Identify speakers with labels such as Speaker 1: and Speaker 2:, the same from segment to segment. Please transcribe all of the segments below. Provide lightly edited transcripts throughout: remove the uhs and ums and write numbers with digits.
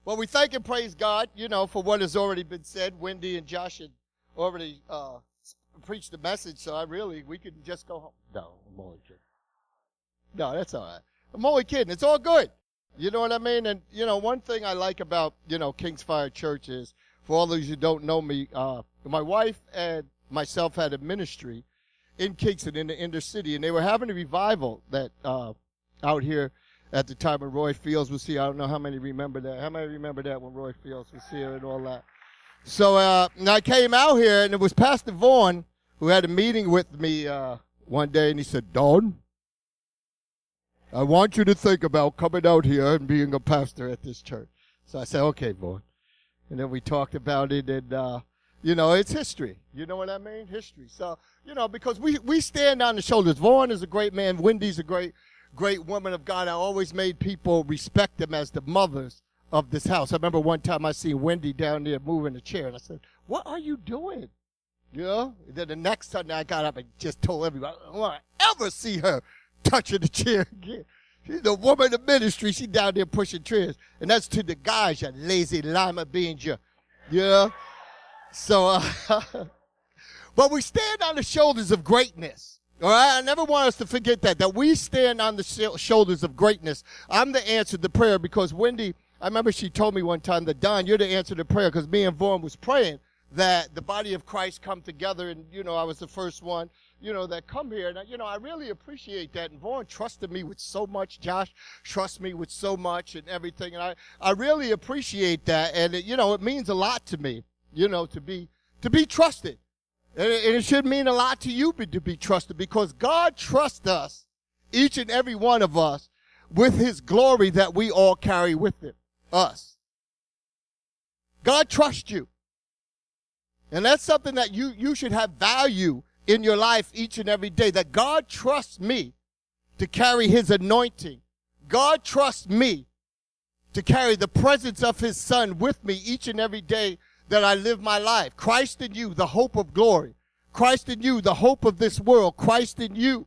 Speaker 1: Well, we thank and praise God, for what has already been said. Wendy and Josh had already preached the message, so we could just go home. No, I'm only kidding. No, that's all right. I'm only kidding. It's all good. You know what I mean? And, one thing I like about, King's Fire Church is, for all those who don't know me, my wife and myself had a ministry in Kingston, in the inner city, and they were having a revival that out here at the time when Roy Fields was here. I don't know how many remember that. How many remember that when Roy Fields was here and all that? So and I came out here, and it was Pastor Vaughn who had a meeting with me one day, and he said, Don, I want you to think about coming out here and being a pastor at this church. So I said, okay, Vaughn. And then we talked about it, and, it's history. You know what I mean? History. So, because we stand on the shoulders. Vaughn is a great man. Wendy's a great woman of God. I always made people respect them as the mothers of this house. I remember one time I seen Wendy down there moving a chair, and I said, what are you doing? And then the next Sunday I got up and just told everybody, I don't want to ever see her touching the chair again. She's the woman of ministry. She's down there pushing chairs. And that's to the guys, you lazy lima beans, So, but we stand on the shoulders of greatness. All right? I never want us to forget that we stand on the shoulders of greatness. I'm the answer to prayer because Wendy, I remember she told me one time that, Don, you're the answer to prayer because me and Vaughn was praying that the body of Christ come together. And, I was the first one, that come here. And, I really appreciate that. And Vaughn trusted me with so much. Josh trusts me with so much and everything. And I really appreciate that. And, it means a lot to me, to be trusted. And it should mean a lot to you to be trusted because God trusts us, each and every one of us, with his glory that we all carry with him, us. God trusts you. And that's something that you should have value in your life each and every day, that God trusts me to carry his anointing. God trusts me to carry the presence of his son with me each and every day that I live my life. Christ in you, the hope of glory. Christ in you, the hope of this world. Christ in you.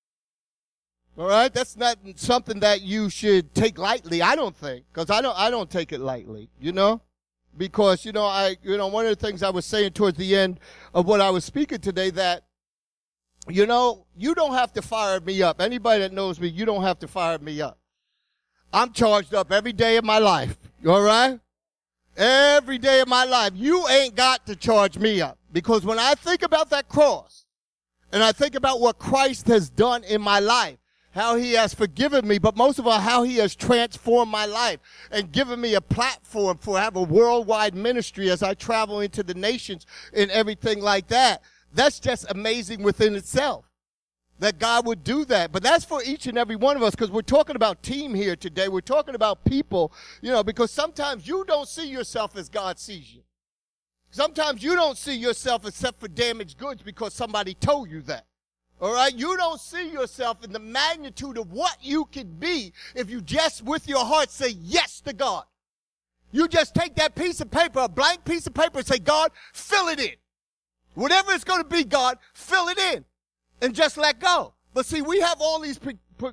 Speaker 1: All right? That's not something that you should take lightly, I don't think, because I don't take it lightly, Because, one of the things I was saying towards the end of what I was speaking today that, you don't have to fire me up. Anybody that knows me, you don't have to fire me up. I'm charged up every day of my life. All right? Every day of my life. You ain't got to charge me up. Because when I think about that cross, and I think about what Christ has done in my life, how he has forgiven me, but most of all, how he has transformed my life and given me a platform for have a worldwide ministry as I travel into the nations and everything like that. That's just amazing within itself that God would do that. But that's for each and every one of us because we're talking about team here today. We're talking about people, because sometimes you don't see yourself as God sees you. Sometimes you don't see yourself except for damaged goods because somebody told you that. All right? You don't see yourself in the magnitude of what you can be if you just with your heart say yes to God. You just take that piece of paper, a blank piece of paper, and say, God, fill it in. Whatever it's going to be, God, fill it in. And just let go. But see, we have all these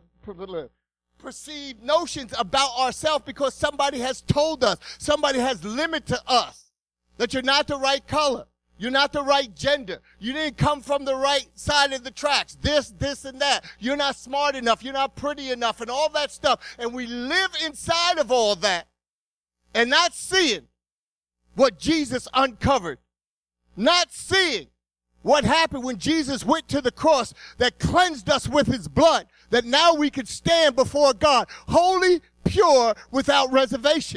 Speaker 1: perceived notions about ourselves because somebody has told us, somebody has limited us that you're not the right color. You're not the right gender. You didn't come from the right side of the tracks. This, and that. You're not smart enough. You're not pretty enough and all that stuff. And we live inside of all that and not seeing what Jesus uncovered. Not seeing what happened when Jesus went to the cross that cleansed us with his blood. That now we can stand before God holy, pure, without reservation.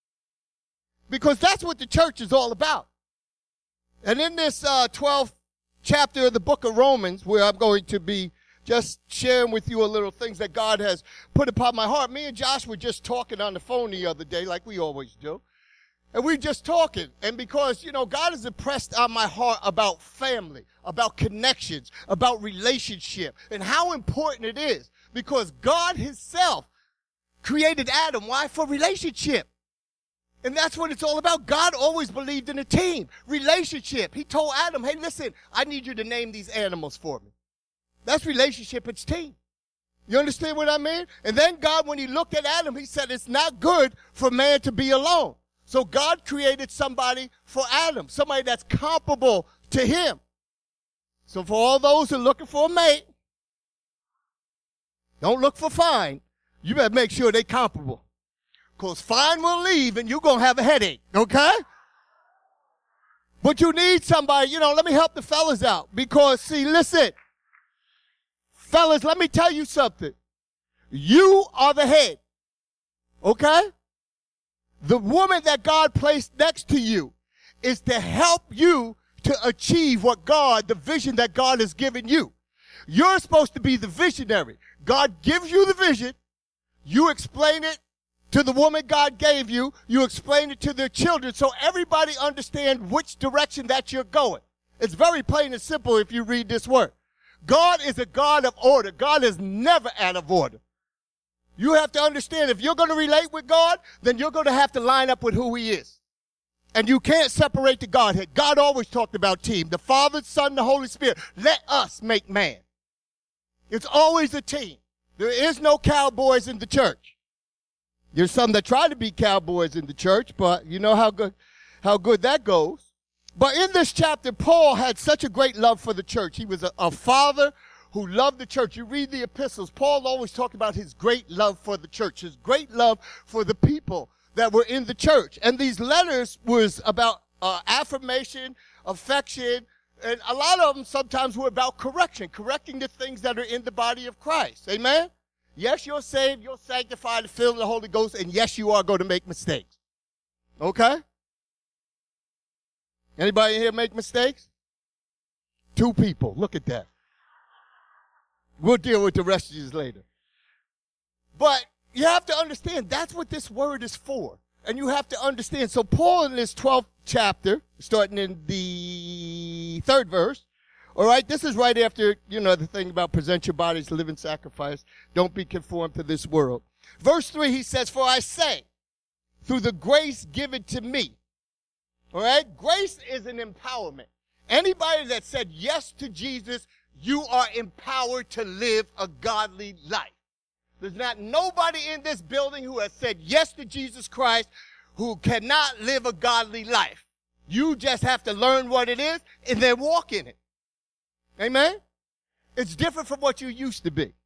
Speaker 1: Because that's what the church is all about. And in this 12th chapter of the book of Romans, where I'm going to be just sharing with you a little things that God has put upon my heart. Me and Josh were just talking on the phone the other day, like we always do. And we just talking. And because, God has impressed on my heart about family, about connections, about relationship, and how important it is. Because God himself created Adam. Why? For relationship. And that's what it's all about. God always believed in a team. Relationship. He told Adam, hey, listen, I need you to name these animals for me. That's relationship. It's team. You understand what I mean? And then God, when he looked at Adam, he said, it's not good for man to be alone. So God created somebody for Adam, somebody that's comparable to him. So for all those who are looking for a mate, don't look for fine. You better make sure they're comparable. Because fine will leave and you're going to have a headache, okay? But you need somebody, let me help the fellas out. Because, see, listen. Fellas, let me tell you something. You are the head, okay? The woman that God placed next to you is to help you to achieve what the vision that God has given you. You're supposed to be the visionary. God gives you the vision. You explain it to the woman God gave you. You explain it to their children so everybody understands which direction that you're going. It's very plain and simple if you read this word. God is a God of order. God is never out of order. You have to understand if you're going to relate with God, then you're going to have to line up with who he is. And you can't separate the Godhead. God always talked about team. The Father, Son, the Holy Spirit. Let us make man. It's always a team. There is no cowboys in the church. There's some that try to be cowboys in the church, but you know how good that goes. But in this chapter, Paul had such a great love for the church. He was a father who loved the church. You read the epistles, Paul always talked about his great love for the church, his great love for the people that were in the church. And these letters was about affirmation, affection, and a lot of them sometimes were about correcting the things that are in the body of Christ. Amen? Yes, you're saved, you're sanctified, filled with the Holy Ghost, and yes, you are going to make mistakes. Okay? Anybody here make mistakes? 2 people. Look at that. We'll deal with the rest of these later. But you have to understand, that's what this word is for. And you have to understand. So Paul in this 12th chapter, starting in the 3rd verse, all right, this is right after, the thing about present your bodies, living sacrifice. Don't be conformed to this world. Verse 3, he says, for I say, through the grace given to me. All right? Grace is an empowerment. Anybody that said yes to Jesus, you are empowered to live a godly life. There's not nobody in this building who has said yes to Jesus Christ who cannot live a godly life. You just have to learn what it is and then walk in it. Amen? It's different from what you used to be.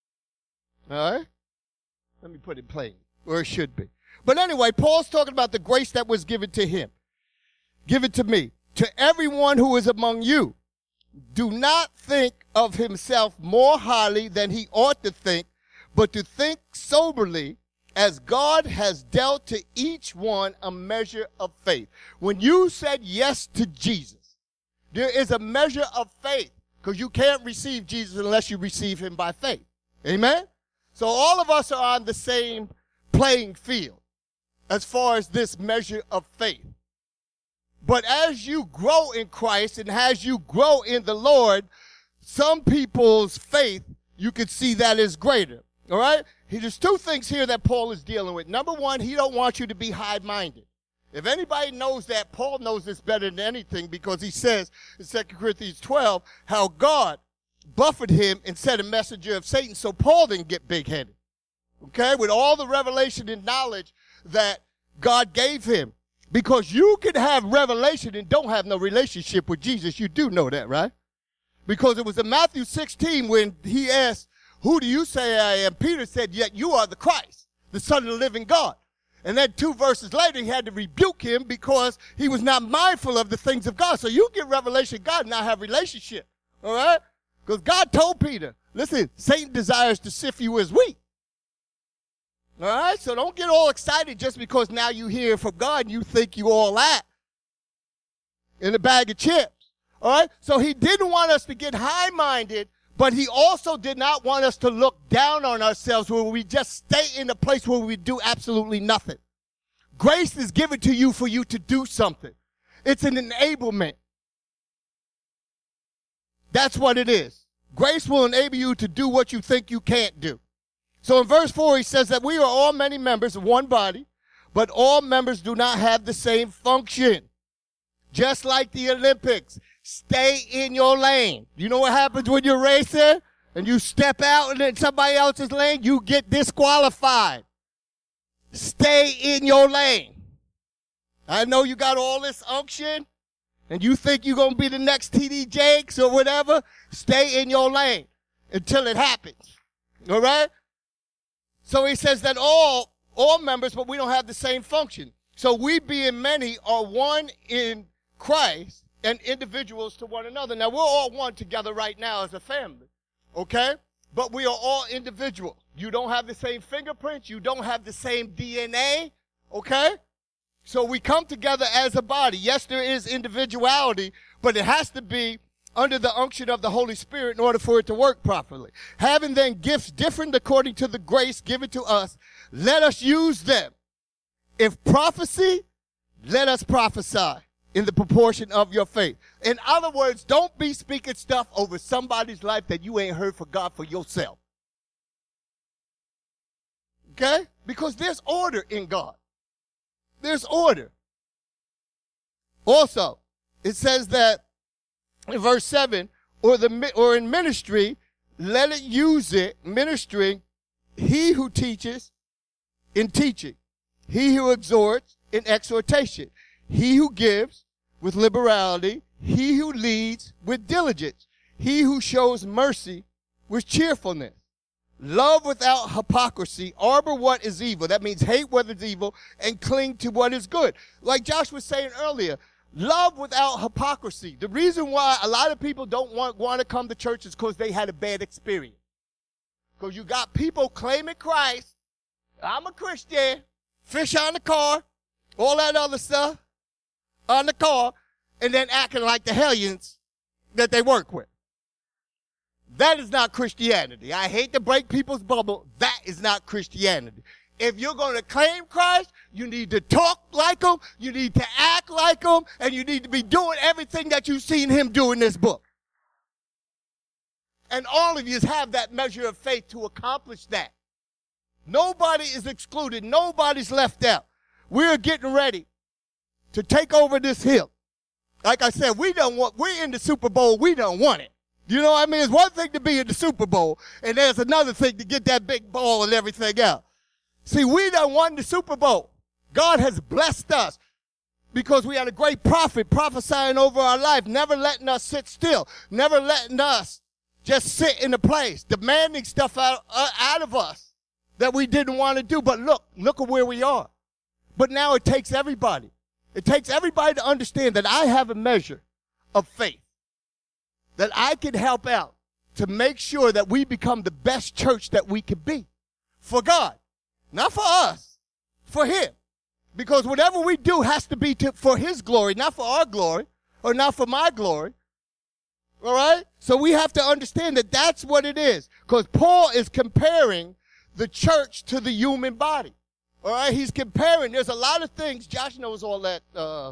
Speaker 1: All right? Let me put it plain, or it should be. But anyway, Paul's talking about the grace that was given to him. Give it to me. To everyone who is among you, do not think of himself more highly than he ought to think, but to think soberly as God has dealt to each one a measure of faith. When you said yes to Jesus, there is a measure of faith because you can't receive Jesus unless you receive him by faith. Amen? So all of us are on the same playing field as far as this measure of faith. But as you grow in Christ and as you grow in the Lord, some people's faith, you could see that is greater. All right? There's 2 things here that Paul is dealing with. Number 1, he don't want you to be high-minded. If anybody knows that, Paul knows this better than anything because he says in 2 Corinthians 12 how God buffeted him and sent a messenger of Satan so Paul didn't get big-headed. Okay? With all the revelation and knowledge that God gave him. Because you can have revelation and don't have no relationship with Jesus. You do know that, right? Because it was in Matthew 16 when he asked, who do you say I am? Peter said, yet you are the Christ, the Son of the living God. And then 2 verses later, he had to rebuke him because he was not mindful of the things of God. So you get revelation of God and not have relationship. All right? Because God told Peter, listen, Satan desires to sift you as wheat. All right? So don't get all excited just because now you hear from God and you think you all that in a bag of chips. All right? So he didn't want us to get high-minded, but he also did not want us to look down on ourselves where we just stay in a place where we do absolutely nothing. Grace is given to you for you to do something. It's an enablement. That's what it is. Grace will enable you to do what you think you can't do. So in verse 4, he says that we are all many members of one body, but all members do not have the same function. Just like the Olympics, stay in your lane. You know what happens when you're racing? and you step out in somebody else's lane, you get disqualified. Stay in your lane. I know you got all this unction, and you think you're going to be the next T.D. Jakes or whatever. Stay in your lane until it happens. All right? So he says that all members, but we don't have the same function. So we, being many, are one in Christ and individuals to one another. Now, we're all one together right now as a family, okay? But we are all individuals. You don't have the same fingerprints. You don't have the same DNA, okay? So we come together as a body. Yes, there is individuality, but it has to be under the unction of the Holy Spirit in order for it to work properly. Having then gifts different according to the grace given to us, let us use them. If prophecy, let us prophesy in the proportion of your faith. In other words, don't be speaking stuff over somebody's life that you ain't heard from God for yourself. Okay? Because there's order in God. There's order. Also, it says that in verse 7, or in ministry, let it use it, ministering, he who teaches in teaching, he who exhorts in exhortation, he who gives with liberality, he who leads with diligence, he who shows mercy with cheerfulness. Love without hypocrisy, arbor what is evil. That means hate what is evil and cling to what is good. Like Josh was saying earlier, love without hypocrisy. The reason why a lot of people don't want to come to church is because they had a bad experience. Because you got people claiming Christ, I'm a Christian, fish on the car, all that other stuff on the car, and then acting like the hellions that they work with. That is not Christianity. I hate to break people's bubble. That is not Christianity. If you're going to claim Christ, you need to talk like him, you need to act like him, and you need to be doing everything that you've seen him do in this book. And all of you have that measure of faith to accomplish that. Nobody is excluded. Nobody's left out. We're getting ready to take over this hill. Like I said, we're in the Super Bowl. We don't want it. You know what I mean? It's one thing to be in the Super Bowl, and there's another thing to get that big ball and everything else. See, we done won the Super Bowl. God has blessed us because we had a great prophet prophesying over our life, never letting us sit still, never letting us just sit in a place, demanding stuff out of us that we didn't want to do. But look at where we are. But now it takes everybody. It takes everybody to understand that I have a measure of faith, that I can help out to make sure that we become the best church that we can be for God. Not for us, for him. Because whatever we do has to be for his glory, not for our glory, or not for my glory. All right? So we have to understand that that's what it is. Because Paul is comparing the church to the human body. All right? He's comparing. There's a lot of things. Josh knows all that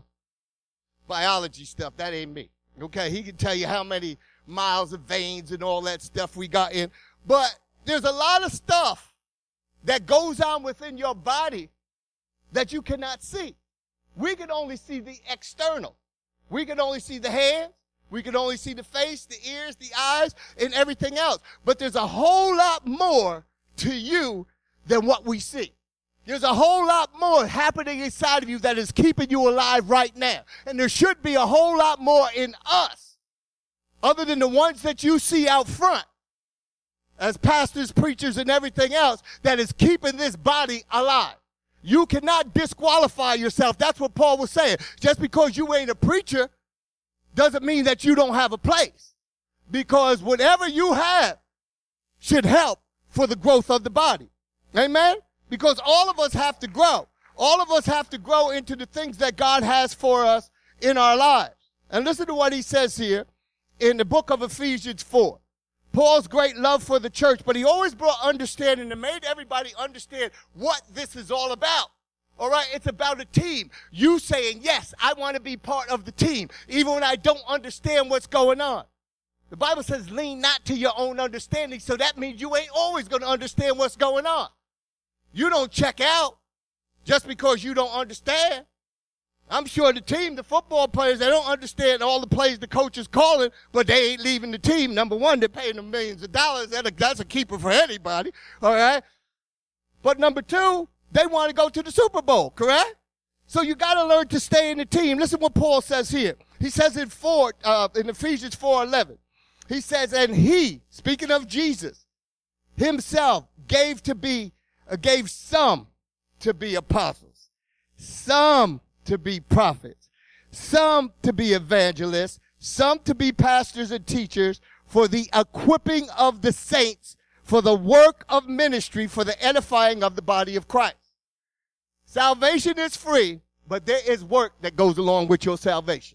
Speaker 1: biology stuff. That ain't me. Okay? He can tell you how many miles of veins and all that stuff we got in. But there's a lot of stuff that goes on within your body that you cannot see. We can only see the external. We can only see the hands. We can only see the face, the ears, the eyes, and everything else. But there's a whole lot more to you than what we see. There's a whole lot more happening inside of you that is keeping you alive right now. And there should be a whole lot more in us other than the ones that you see out front as pastors, preachers, and everything else that is keeping this body alive. You cannot disqualify yourself. That's what Paul was saying. Just because you ain't a preacher doesn't mean that you don't have a place. Because whatever you have should help for the growth of the body. Amen? Because all of us have to grow. All of us have to grow into the things that God has for us in our lives. And listen to what he says here in the book of Ephesians 4. Paul's great love for the church, but he always brought understanding and made everybody understand what this is all about. All right? It's about a team. You saying, yes, I want to be part of the team, even when I don't understand what's going on. The Bible says, lean not to your own understanding, so that means you ain't always going to understand what's going on. You don't check out just because you don't understand. I'm sure the football players, they don't understand all the plays the coach is calling, but they ain't leaving the team. Number one, they're paying them millions of dollars. That's a keeper for anybody, all right? But number two, they want to go to the Super Bowl, correct? So you got to learn to stay in the team. Listen what Paul says here. He says in Ephesians 4:11, he says, and he, speaking of Jesus, himself gave some to be apostles, some to be prophets, some to be evangelists, some to be pastors and teachers for the equipping of the saints, for the work of ministry, for the edifying of the body of Christ. Salvation is free, but there is work that goes along with your salvation.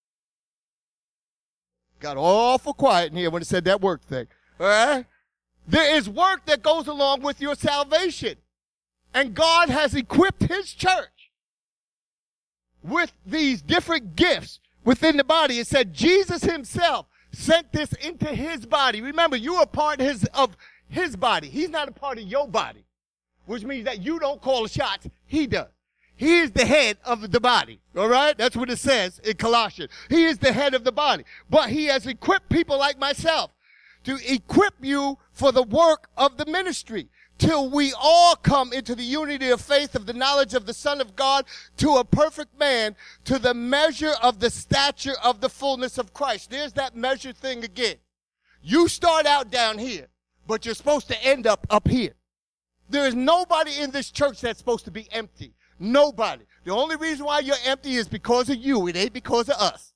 Speaker 1: Got awful quiet in here when it said that work thing. All right? There is work that goes along with your salvation. And God has equipped his church with these different gifts within the body. It said Jesus himself sent this into his body. Remember, you are part of his body. He's not a part of your body, which means that you don't call the shots. He does. He is the head of the body. All right? That's what it says in Colossians. He is the head of the body. But he has equipped people like myself to equip you for the work of the ministry, till we all come into the unity of faith of the knowledge of the Son of God, to a perfect man, to the measure of the stature of the fullness of Christ. There's that measure thing again. You start out down here, but you're supposed to end up here. There is nobody in this church that's supposed to be empty. Nobody. The only reason why you're empty is because of you. It ain't because of us.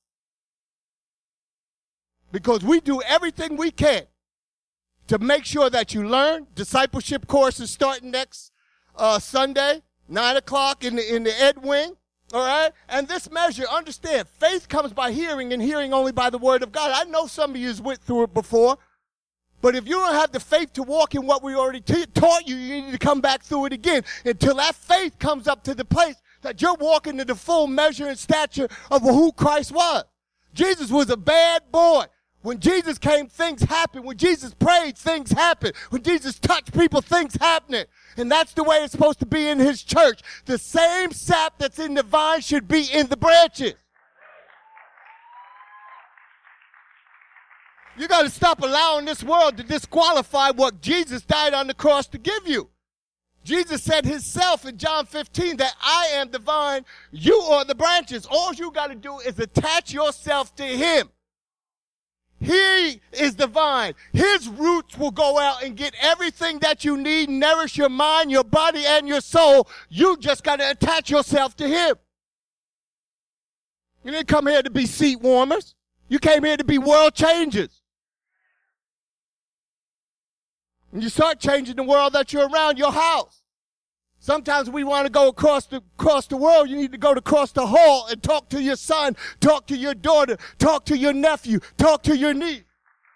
Speaker 1: Because we do everything we can to make sure that you learn. Discipleship course is starting next Sunday, 9 o'clock in the Ed Wing. All right? And this measure, understand, faith comes by hearing, and hearing only by the word of God. I know some of you went through it before. But if you don't have the faith to walk in what we already taught you, you need to come back through it again until that faith comes up to the place that you're walking to the full measure and stature of who Christ was. Jesus was a bad boy. When Jesus came, things happened. When Jesus prayed, things happened. When Jesus touched people, things happened. And that's the way it's supposed to be in his church. The same sap that's in the vine should be in the branches. You got to stop allowing this world to disqualify what Jesus died on the cross to give you. Jesus said himself in John 15 that I am the vine, you are the branches. All you got to do is attach yourself to him. He is the vine. His roots will go out and get everything that you need, nourish your mind, your body, and your soul. You just got to attach yourself to him. You didn't come here to be seat warmers. You came here to be world changers. And you start changing the world that you're around, your house. Sometimes we want to go across the world. You need to go across the hall and talk to your son, talk to your daughter, talk to your nephew, talk to your niece.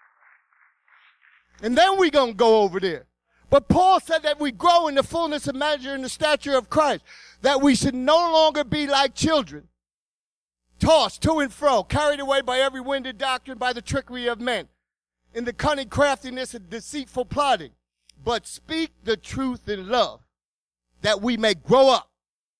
Speaker 1: And then we're going to go over there. But Paul said that we grow in the fullness of measure and the stature of Christ, that we should no longer be like children, tossed to and fro, carried away by every wind of doctrine, by the trickery of men, in the cunning craftiness and deceitful plotting, but speak the truth in love, that we may grow up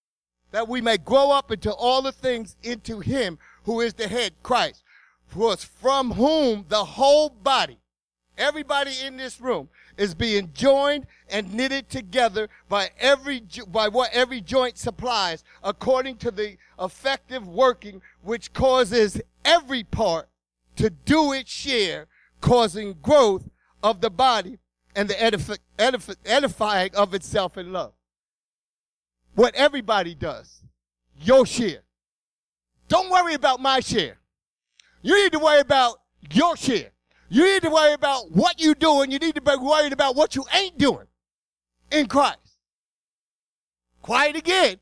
Speaker 1: into all the things into him who is the head, Christ, from whom the whole body, everybody in this room, is being joined and knitted together by what every joint supplies, according to the effective working which causes every part to do its share, causing growth of the body and the edifying of itself in love. What everybody does, your share. Don't worry about my share. You need to worry about your share. You need to worry about what you do, and you need to be worried about what you ain't doing in Christ. Quiet again.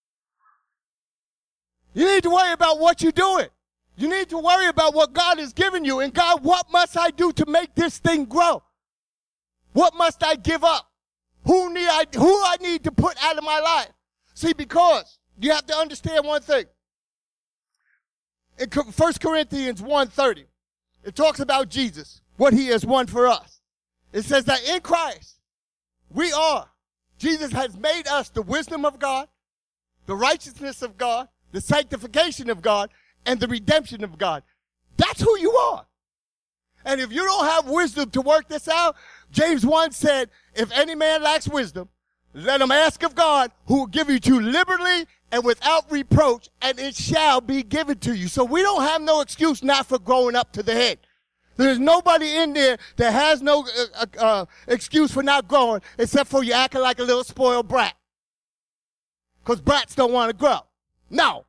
Speaker 1: You need to worry about what you're doing. You need to worry about what God has given you. And God, what must I do to make this thing grow? What must I give up? Who I need to put out of my life? See, because you have to understand one thing. In 1 Corinthians 1:30, it talks about Jesus, what he has won for us. It says that in Christ, Jesus has made us the wisdom of God, the righteousness of God, the sanctification of God, and the redemption of God. That's who you are. And if you don't have wisdom to work this out, James 1 said, if any man lacks wisdom, let him ask of God, who will give it to you liberally and without reproach, and it shall be given to you. So we don't have no excuse not for growing up to the head. There's nobody in there that has no excuse for not growing, except for you acting like a little spoiled brat. Because brats don't want to grow. No.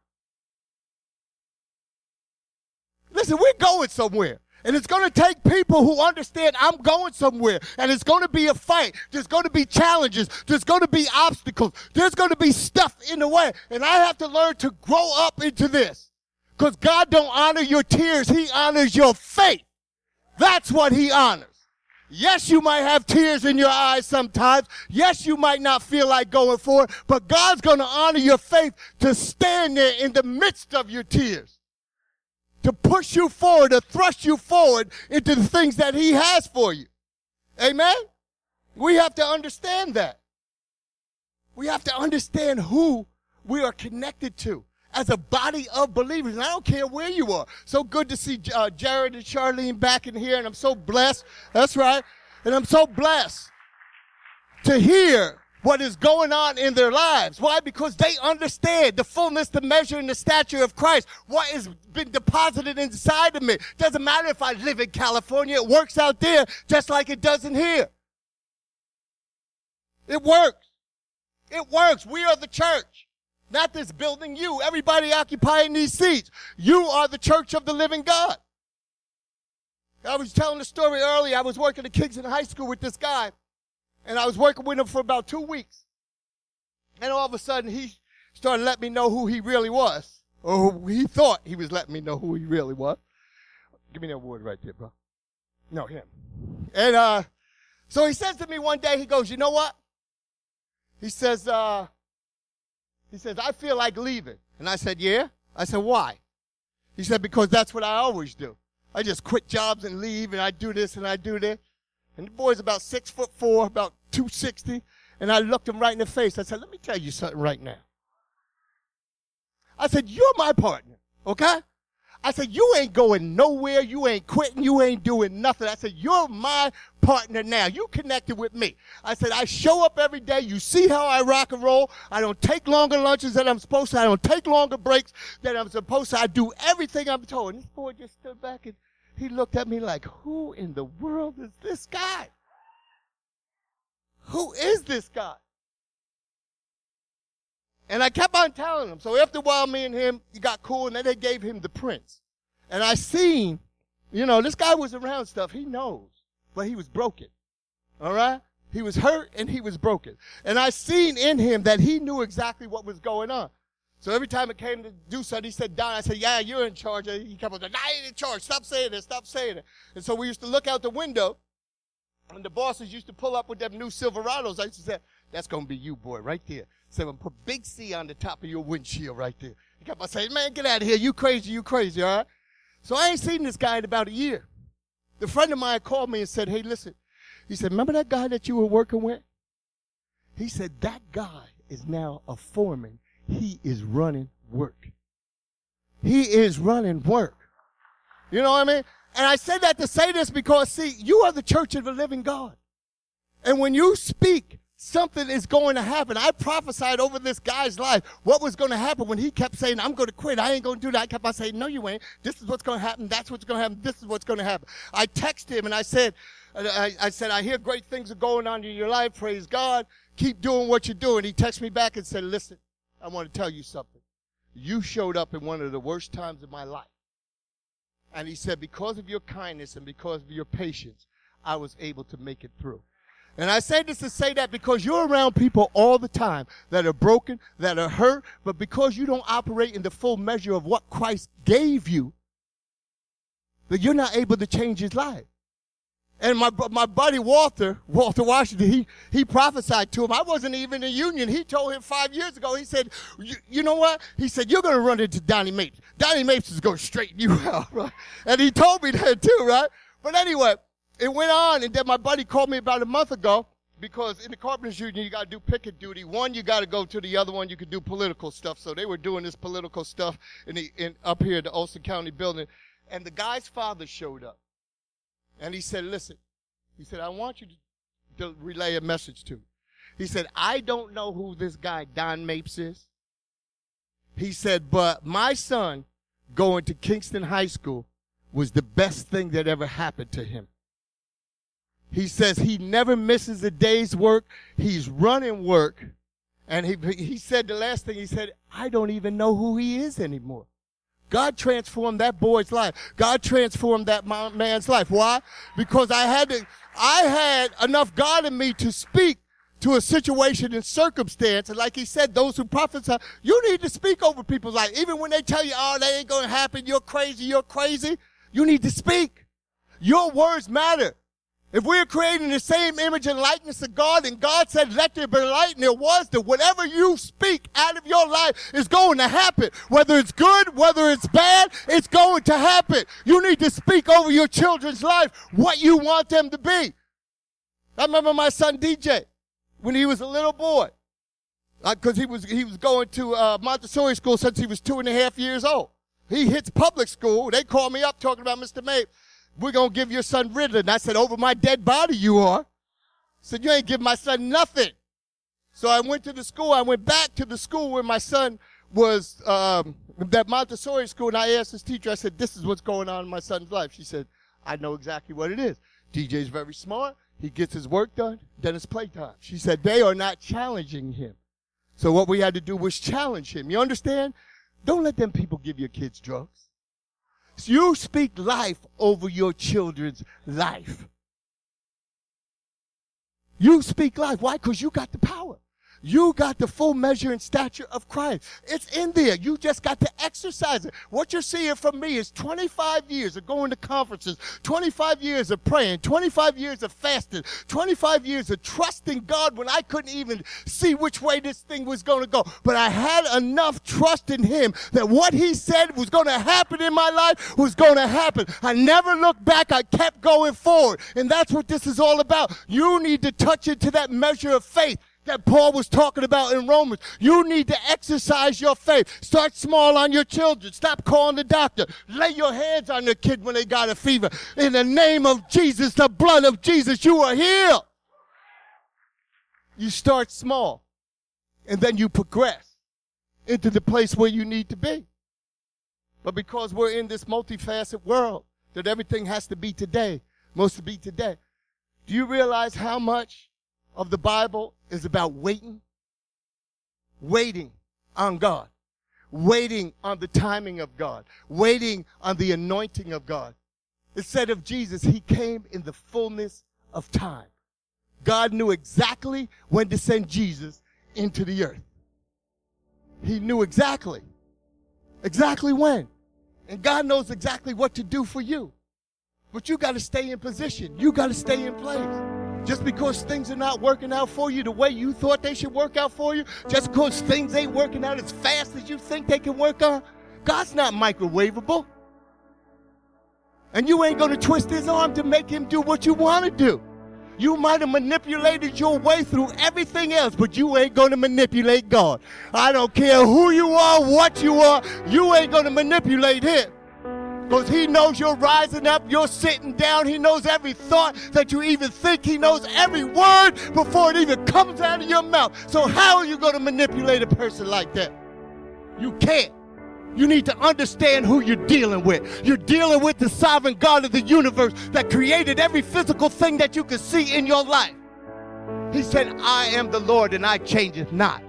Speaker 1: Listen, we're going somewhere. And it's going to take people who understand I'm going somewhere. And it's going to be a fight. There's going to be challenges. There's going to be obstacles. There's going to be stuff in the way. And I have to learn to grow up into this. Because God don't honor your tears. He honors your faith. That's what he honors. Yes, you might have tears in your eyes sometimes. Yes, you might not feel like going forward. But God's going to honor your faith to stand there in the midst of your tears. To push you forward, to thrust you forward into the things that he has for you. Amen? We have to understand that. We have to understand who we are connected to as a body of believers. And I don't care where you are. So good to see Jared and Charlene back in here, and I'm so blessed. That's right. And I'm so blessed to hear what is going on in their lives. Why? Because they understand the fullness, the measure, and the stature of Christ. What has been deposited inside of me. Doesn't matter if I live in California. It works out there just like it does in here. It works. It works. We are the church. Not this building, you. Everybody occupying these seats. You are the church of the living God. I was telling the story earlier. I was working at Kingston High School with this guy. And I was working with him for about 2 weeks. And all of a sudden, he started letting me know who he really was. Or who he thought he was letting me know who he really was. Give me that word right there, bro. No, him. And so he says to me one day, he goes, you know what? He says, I feel like leaving. And I said, yeah? I said, why? He said, because that's what I always do. I just quit jobs and leave, and I do this and I do that. And the boy's about 6'4", about 260. And I looked him right in the face. I said, let me tell you something right now. I said, you're my partner, okay? I said, you ain't going nowhere. You ain't quitting. You ain't doing nothing. I said, you're my partner now. You connected with me. I said, I show up every day. You see how I rock and roll. I don't take longer lunches than I'm supposed to. I don't take longer breaks than I'm supposed to. I do everything I'm told. And this boy just stood back and he looked at me like, who in the world is this guy? Who is this guy? And I kept on telling him. So after a while, me and him, he got cool, and then they gave him the Prince. And I seen, this guy was around stuff. He knows. But he was broken. All right? He was hurt, and he was broken. And I seen in him that he knew exactly what was going on. So every time it came to do something, he said, Don, I said, yeah, you're in charge. He kept on saying, I ain't in charge. Stop saying it. Stop saying it. And so we used to look out the window, and the bosses used to pull up with them new Silverados. I used to say, that's going to be you, boy, right there. So I'm going to put big C on the top of your windshield right there. He kept on saying, man, get out of here. You crazy, all right? So I ain't seen this guy in about a year. The friend of mine called me and said, hey, listen. He said, remember that guy that you were working with? He said, that guy is now a foreman. He is running work. He is running work. You know what I mean? And I said that to say this because, see, you are the church of the living God. And when you speak, something is going to happen. I prophesied over this guy's life what was going to happen when he kept saying, I'm going to quit. I ain't going to do that. I kept on saying, no, you ain't. This is what's going to happen. That's what's going to happen. This is what's going to happen. I texted him and I said, I hear great things are going on in your life. Praise God. Keep doing what you're doing. He texted me back and said, listen, I want to tell you something. You showed up in one of the worst times of my life. And he said, because of your kindness and because of your patience, I was able to make it through. And I say this to say that because you're around people all the time that are broken, that are hurt, but because you don't operate in the full measure of what Christ gave you, that you're not able to change his life. And my buddy Walter Washington, he prophesied to him. I wasn't even in union. He told him 5 years ago, he said, you know what? He said, you're going to run into Donnie Mapes. Donnie Mapes is going to straighten you out, right? And he told me that too, right? But anyway, it went on, and then my buddy called me about a month ago, because in the Carpenters Union, you got to do picket duty. One, you got to go to the other one. You could do political stuff. So they were doing this political stuff up here at the Olson County building. And the guy's father showed up. And he said, listen, he said, I want you to relay a message to me. He said, I don't know who this guy Don Mapes is. He said, but my son going to Kingston High School was the best thing that ever happened to him. He says he never misses a day's work. He's running work. And he said the last thing, he said, I don't even know who he is anymore. God transformed that boy's life. God transformed that man's life. Why? Because I had enough God in me to speak to a situation and circumstance. And like he said, those who prophesy, you need to speak over people's life. Even when they tell you, oh, that ain't going to happen, you're crazy. You need to speak. Your words matter. If we're creating the same image and likeness of God, and God said, let there be light, and there was, that whatever you speak out of your life is going to happen. Whether it's good, whether it's bad, it's going to happen. You need to speak over your children's life what you want them to be. I remember my son DJ, when he was a little boy, because he was going to Montessori school since he was 2.5 years old. He hits public school. They called me up talking about Mr. Mapes. We're going to give your son Ritalin. I said, over my dead body you are. I said, you ain't give my son nothing. So I went to the school. I went back to the school where my son was, that Montessori school, and I asked his teacher, I said, this is what's going on in my son's life. She said, I know exactly what it is. DJ's very smart. He gets his work done. Then it's playtime. She said, they are not challenging him. So what we had to do was challenge him. You understand? Don't let them people give your kids drugs. You speak life over your children's life. You speak life. Why? Because you got the power. You got the full measure and stature of Christ. It's in there. You just got to exercise it. What you're seeing from me is 25 years of going to conferences, 25 years of praying, 25 years of fasting, 25 years of trusting God when I couldn't even see which way this thing was going to go. But I had enough trust in him that what he said was going to happen in my life was going to happen. I never looked back. I kept going forward. And that's what this is all about. You need to touch into that measure of faith that Paul was talking about in Romans. You need to exercise your faith. Start small on your children. Stop calling the doctor. Lay your hands on the kid when they got a fever. In the name of Jesus, the blood of Jesus, you are healed. You start small, and then you progress into the place where you need to be. But because we're in this multifaceted world, that everything has to be today, must be today. Do you realize how much of the Bible is about waiting? Waiting on God. Waiting on the timing of God. Waiting on the anointing of God. It said of Jesus, he came in the fullness of time. God knew exactly when to send Jesus into the earth. He knew exactly when. And God knows exactly what to do for you. But you got to stay in position. You got to stay in place. Just because things are not working out for you the way you thought they should work out for you, just because things ain't working out as fast as you think they can work out, God's not microwavable. And you ain't going to twist his arm to make him do what you want to do. You might have manipulated your way through everything else, but you ain't going to manipulate God. I don't care who you are, what you are, you ain't going to manipulate him. Because he knows you're rising up, you're sitting down. He knows every thought that you even think. He knows every word before it even comes out of your mouth. So how are you going to manipulate a person like that? You can't. You need to understand who you're dealing with. You're dealing with the sovereign God of the universe that created every physical thing that you can see in your life. He said, I am the Lord and I changeth not.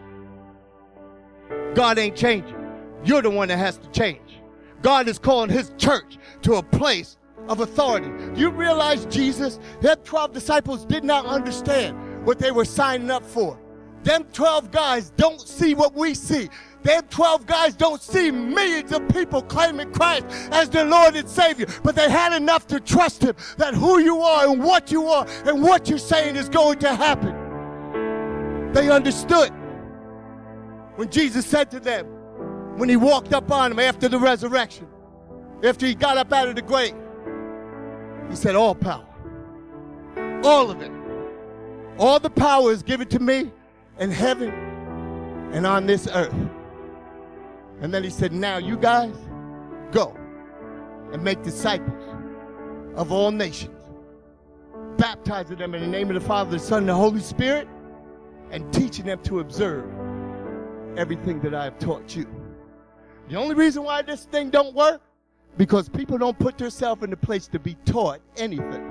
Speaker 1: God ain't changing. You're the one that has to change. God is calling his church to a place of authority. You realize Jesus, that 12 disciples did not understand what they were signing up for. Them 12 guys don't see what we see. Them 12 guys don't see millions of people claiming Christ as their Lord and Savior. But they had enough to trust him that who you are and what you're saying is going to happen. They understood when Jesus said to them, when he walked up on him after the resurrection, after he got up out of the grave, he said, all power, all of it All the power is given to me in heaven and on this earth. And then he said, now you guys go and make disciples of all nations, baptizing them in the name of the Father, the Son, and the Holy Spirit, and teaching them to observe everything that I have taught you. The only reason why this thing don't work, because people don't put themselves in the place to be taught anything.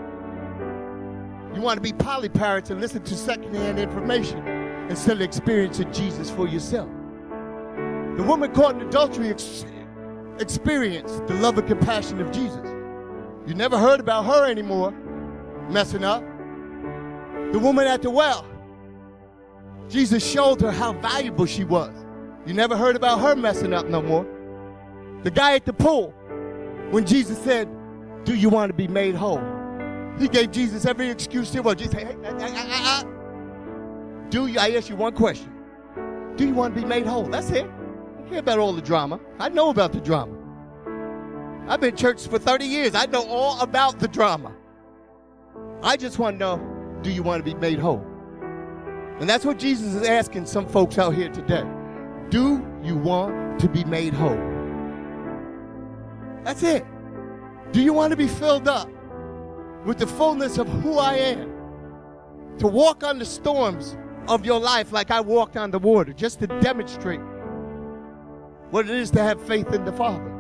Speaker 1: You want to be polyparrots and listen to secondhand information instead of experiencing Jesus for yourself. The woman caught in adultery experienced the love and compassion of Jesus. You never heard about her anymore messing up. The woman at the well, Jesus showed her how valuable she was. You never heard about her messing up no more. The guy at the pool, when Jesus said, do you want to be made whole? He gave Jesus every excuse there was. Jesus said, I ask you one question. Do you want to be made whole? That's it. I don't care about all the drama. I know about the drama. I've been in church for 30 years. I know all about the drama. I just want to know, do you want to be made whole? And that's what Jesus is asking some folks out here today. Do you want to be made whole? That's it. Do you want to be filled up with the fullness of who I am? To walk on the storms of your life like I walked on the water, just to demonstrate what it is to have faith in the Father.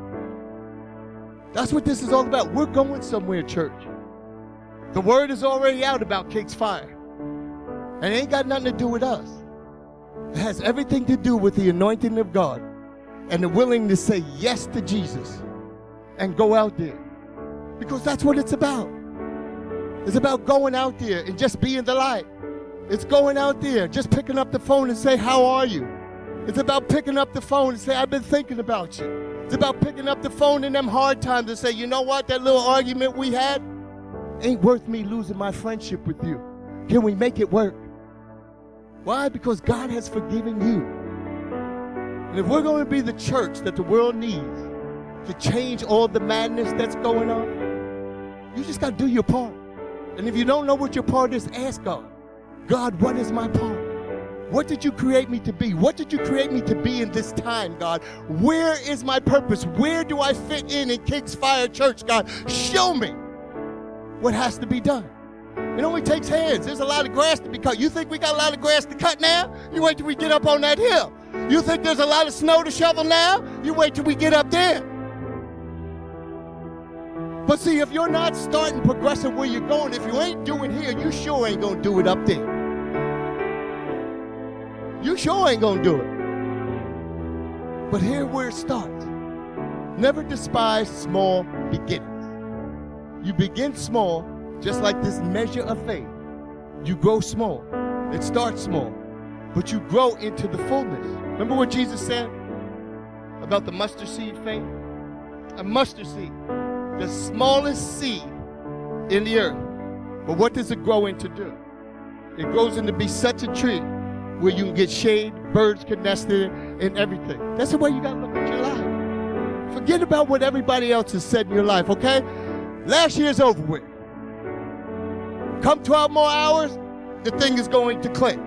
Speaker 1: That's what this is all about. We're going somewhere, church. The word is already out about King's Fire. And it ain't got nothing to do with us. It has everything to do with the anointing of God and the willingness to say yes to Jesus and go out there. Because that's what it's about. It's about going out there and just being the light. It's going out there, just picking up the phone and say, how are you? It's about picking up the phone and say, I've been thinking about you. It's about picking up the phone in them hard times and say, you know what, that little argument we had ain't worth me losing my friendship with you. Can we make it work? Why? Because God has forgiven you. And if we're going to be the church that the world needs to change all the madness that's going on, you just got to do your part. And if you don't know what your part is, ask God. God, what is my part? What did you create me to be? What did you create me to be in this time, God? Where is my purpose? Where do I fit in King's Fire Church, God? Show me what has to be done. It only takes hands. There's a lot of grass to be cut. You think we got a lot of grass to cut now? You wait till we get up on that hill. You think there's a lot of snow to shovel now? You wait till we get up there. But see, if you're not starting progressing where you're going, if you ain't doing here, you sure ain't going to do it up there. You sure ain't going to do it. But here where it starts. Never despise small beginnings. You begin small, just like this measure of faith. You grow small. It starts small. But you grow into the fullness. Remember what Jesus said about the mustard seed faith? A mustard seed. The smallest seed in the earth. But what does it grow into do? It grows into be such a tree where you can get shade, birds can nest in it, and everything. That's the way you got to look at your life. Forget about what everybody else has said in your life, okay? Last year's over with. Come 12 more hours, the thing is going to click.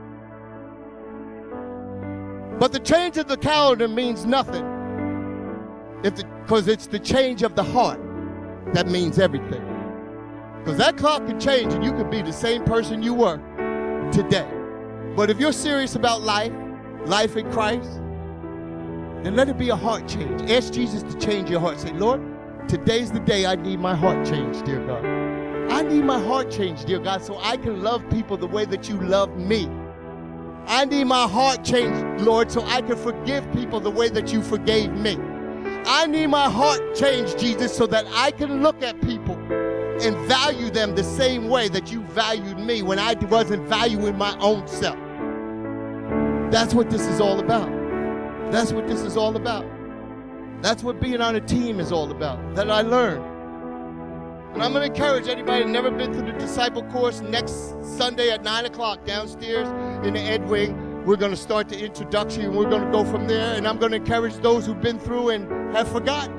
Speaker 1: But the change of the calendar means nothing. Because it's the change of the heart that means everything. Because that clock can change and you could be the same person you were today. But if you're serious about life in Christ, then let it be a heart change. Ask Jesus to change your heart. Say, Lord, today's the day I need my heart changed, dear God. I need my heart changed, dear God, so I can love people the way that you love me. I need my heart changed, Lord, so I can forgive people the way that you forgave me. I need my heart changed, Jesus, so that I can look at people and value them the same way that you valued me when I wasn't valuing my own self. That's what this is all about. That's what this is all about. That's what being on a team is all about, that I learned. And I'm going to encourage anybody who's never been through the disciple course, next Sunday at 9 o'clock downstairs in the Ed Wing. We're going to start the introduction and we're going to go from there. And I'm going to encourage those who've been through and have forgotten.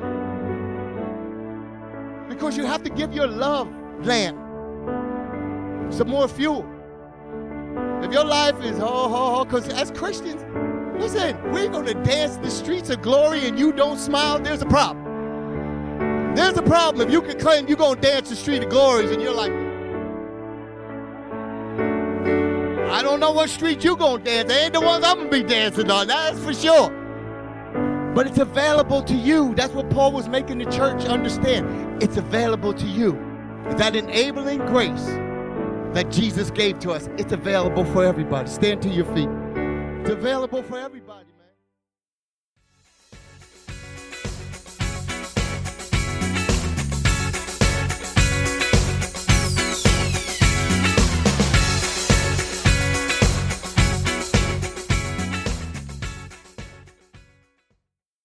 Speaker 1: Because you have to give your love lamp some more fuel. If your life is because as Christians, listen, we're going to dance the streets of glory and you don't smile, there's a problem. There's a problem if you can claim you're going to dance the street of glories and you're like, I don't know what street you're going to dance. They ain't the ones I'm going to be dancing on, that's for sure. But it's available to you. That's what Paul was making the church understand. It's available to you. That enabling grace that Jesus gave to us, it's available for everybody. Stand to your feet. It's available for everybody.